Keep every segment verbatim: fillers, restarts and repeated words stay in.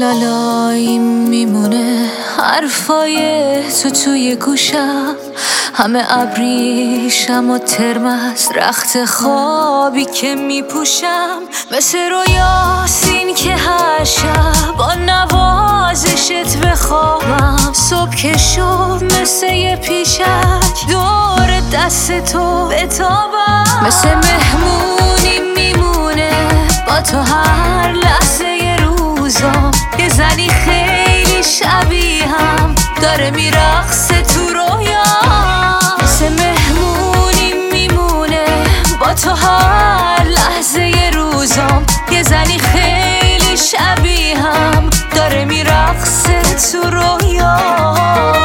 لالایی میمونه حرفای تو توی گوشم، همه ابریشم و ترمز رخت خوابی که میپوشم، مثل رویاسین که هر شب با نوازشت بخوابم. صبح که شد مثل یه پیشک دور دست تو بتابم، مثل مهمونی میمونه با تو هر لحظه ی روزم. یه زنی خیلی شبیهم داره میرقصه تو رویام، مثل مهمونی میمونه با تو هر لحظه ی روزم. یه زنی خیلی شبیهم داره میرقصه تو رویام.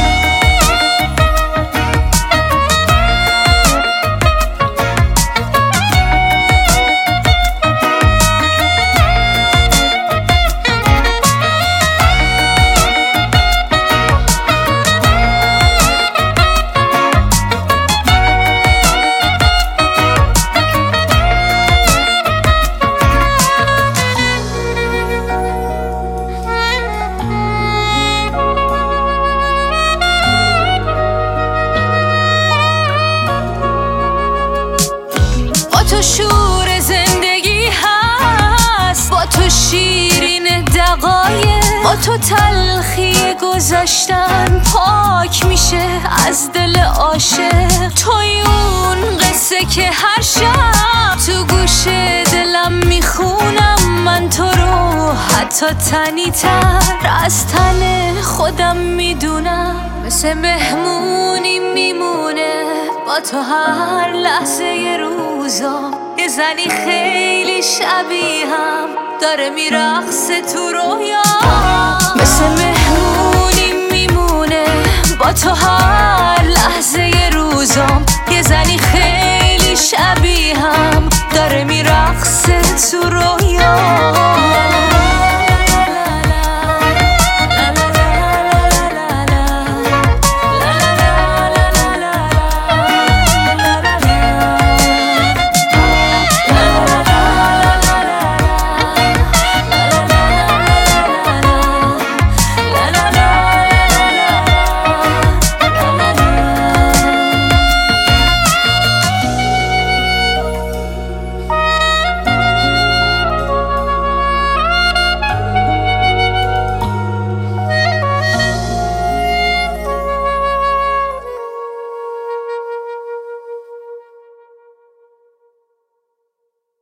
تو شور زندگی هست، با تو شیرین دقایق، با تو تلخی گذشتن پاک میشه از دل عاشق. توی اون قصه که هر شب تو گوش دلم میخونم، من تو رو حتی تنی تر از تن خودم میدونم، مثل مهمونی میمونه با تو هر لحظه ی روزم. یه زنی خیلی شبیهم داره میرقصه تو رویام، مثل مهمونی میمونه با تو هر لحظه ی روزم. یه زنی خیلی